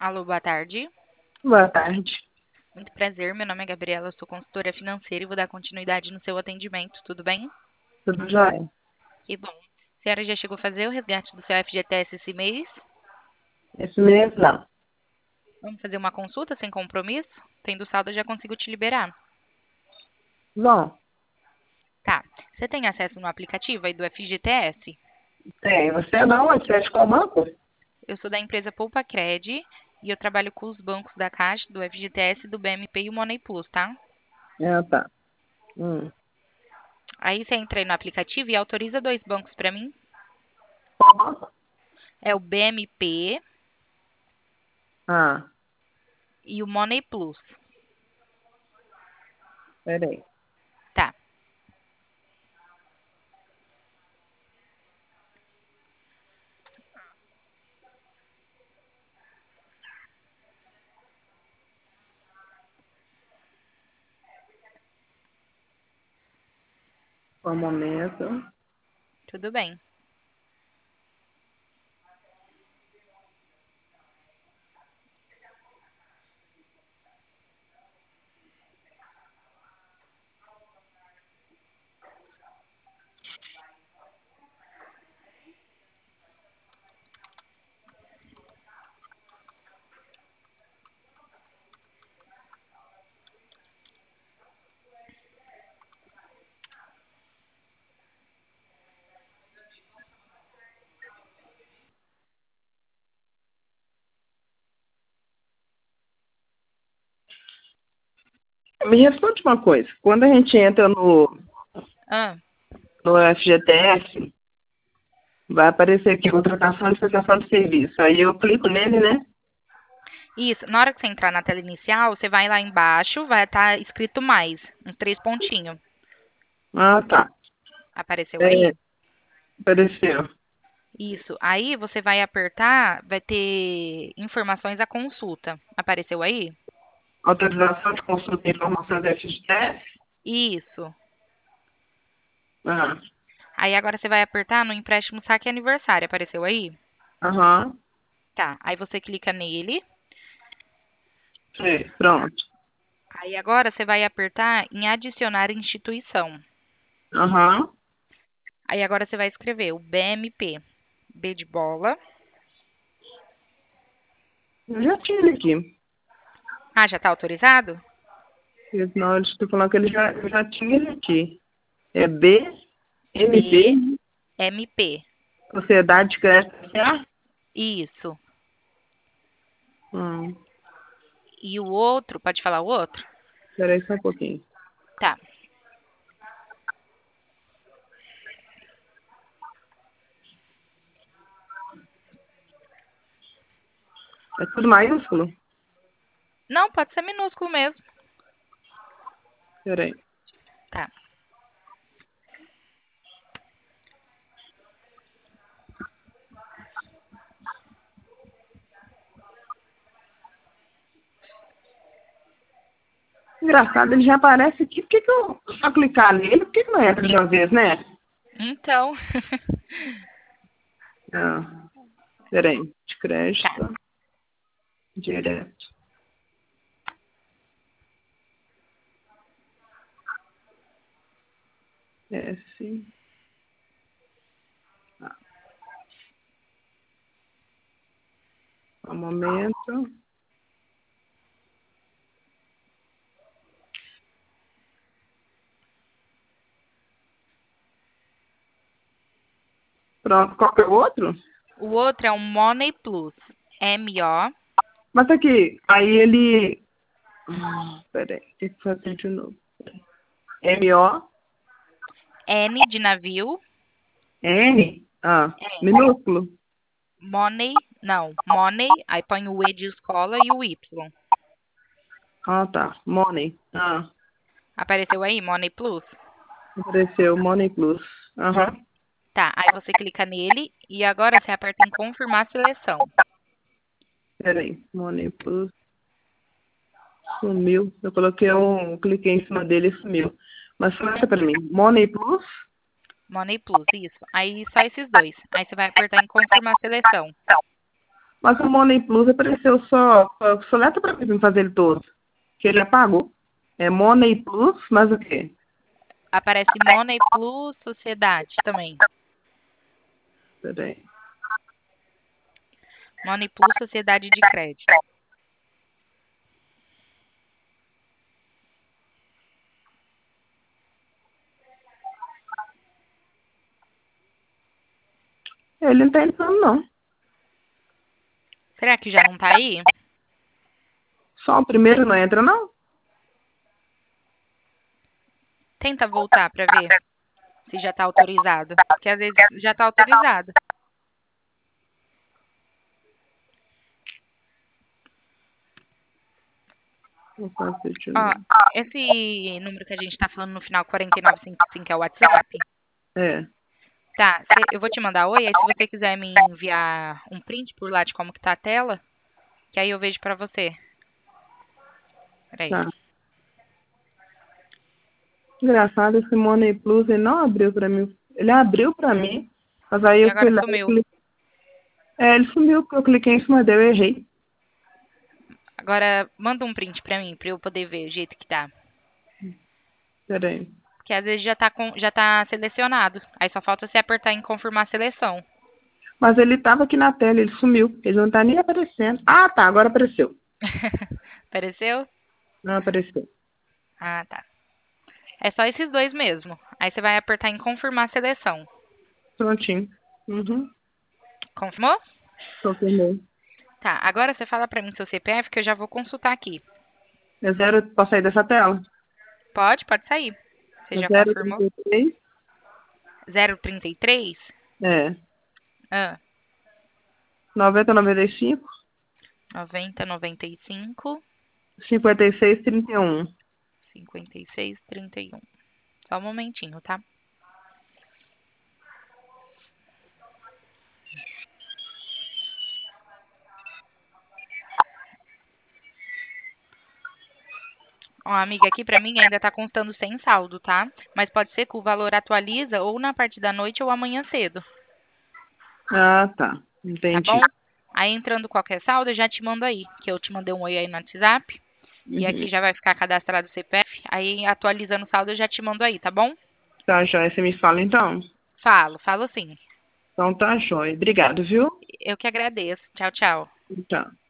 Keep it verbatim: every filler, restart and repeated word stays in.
Alô, boa tarde. Boa tarde. Muito prazer, meu nome é Gabriela, eu sou consultora financeira e vou dar continuidade no seu atendimento, tudo bem? Tudo jóia? Que bom. A senhora já chegou a fazer o resgate do seu F G T S esse mês? Esse mês não. Vamos fazer uma consulta sem compromisso? Tendo saldo, eu já consigo te liberar. Bom, Tá. Você tem acesso no aplicativo aí do F G T S? tem. Você não, mas você acha qual banco? Eu sou da empresa Poupa Cred e eu trabalho com os bancos da Caixa, do F G T S, do B M P e o Money Plus, tá? Ah, tá. Hum. Aí você entra aí no aplicativo e autoriza dois bancos para mim. Qual banco? É o B M P Ah, e o Money Plus. peraí. Tá. Só um momento. Tudo bem. Me responde uma coisa. Quando a gente entra no, Ah, no F G T S, vai aparecer aqui contratação e prestação de serviço. Aí eu clico nele, né? isso. Na hora que você entrar na tela inicial, você vai lá embaixo, vai estar escrito mais, uns três pontinhos. Ah, tá. Apareceu É, aí? apareceu. Isso. Aí você vai apertar, vai ter informações à consulta. Apareceu aí? Autorização de consulta e informação do F G T S. Isso. Ah, Aí agora você vai apertar no empréstimo saque aniversário. Apareceu aí? aham. Tá. Aí você clica nele. Sei, pronto. Aí agora você vai apertar em adicionar instituição. Aham. Aí agora você vai escrever o B M P. B de bola. Eu já tinha ele aqui. Ah, já está autorizado? Não, eles estão falando que ele já, eu já tinha ele aqui. É B M P, B M P. Sociedade de Crédito S A. Isso. Hum, E o outro, pode falar o outro? peraí só um pouquinho. Tá. É tudo maiúsculo? Não, pode ser minúsculo mesmo. Peraí. Tá. Engraçado, ele já aparece aqui. Por que, que eu só clicar nele? Por que, que não entra de uma vez, né? Então. Ah, peraí. De Tá. crédito. Direto. S. Ah, um momento. Pronto, qual que é o outro? O outro é o Money Plus. M O Mas aqui, aí ele. Ah, peraí, tem que fazer de novo. M O N de navio. N. Ah, É. minúsculo. Money. Não. Money. Aí põe o E de escola e o Y. Ah, tá. Money. Ah, Apareceu aí? Money Plus? apareceu. Money Plus. Aham. Tá. Aí você clica nele e agora você aperta em confirmar a seleção. Peraí. Money Plus. Sumiu. Eu coloquei um. Cliquei em cima dele e sumiu. Mas fecha pra mim. Money Plus. Money Plus, isso. Aí só esses dois. Aí você vai apertar em confirmar a seleção. Mas o Money Plus apareceu só, só soleta pra mim pra fazer ele todo. Que ele apagou. É Money Plus, mas o quê? Aparece Money Plus Sociedade também. Peraí. Money Plus Sociedade de Crédito. Ele não tá entrando, não. Será que já não tá aí? Só o primeiro não entra, não? Tenta voltar pra ver se já tá autorizado. Porque às vezes já tá autorizado. Vou fazer de Ó, novo. esse número que a gente tá falando no final quatro nove cinco cinco é o WhatsApp? É. Tá, cê- eu vou te mandar oi, aí se você quiser me enviar um print por lá de como que tá a tela, que aí eu vejo pra você. Peraí. Tá. Engraçado, esse Money Plus, ele não abriu pra mim. Ele abriu pra mim, mas aí E eu fui agora lá e sumiu. cliquei. É, ele sumiu, porque eu cliquei em cima dele, eu errei. Agora manda um print pra mim, pra eu poder ver o jeito que tá. Peraí. Porque às vezes já tá, com, já tá selecionado. Aí só falta você apertar em confirmar a seleção. Mas ele tava aqui na tela, ele sumiu. Ele não tá nem aparecendo. Ah, tá, agora apareceu. Apareceu? Não apareceu. Ah, tá. É só esses dois mesmo. Aí você vai apertar em confirmar a seleção. Prontinho. Uhum. Confirmou? Confirmei. Tá, agora você fala pra mim seu C P F que eu já vou consultar aqui. É zero, posso sair dessa tela? Pode, pode sair. Você É já zero confirmou? trinta e três. zero trinta e três? É. Ah, noventa, noventa e cinco. noventa, noventa e cinco, cinquenta e seis, trinta e um. cinquenta e seis, trinta e um. Só um momentinho, tá? Ó, amiga, aqui pra mim ainda tá constando sem saldo, tá? Mas pode ser que o valor atualiza ou na parte da noite ou amanhã cedo, Ah, tá. tá Entendi. bom? Aí entrando qualquer saldo, eu já te mando aí, que eu te mandei um oi aí no WhatsApp. E Uhum. aqui já vai ficar cadastrado o C P F. Aí atualizando o saldo, eu já te mando aí, tá bom? Tá, joia. Você me fala então? Falo, falo sim. Então tá, joia. Obrigado, viu? Eu que agradeço. Tchau, tchau. Tchau.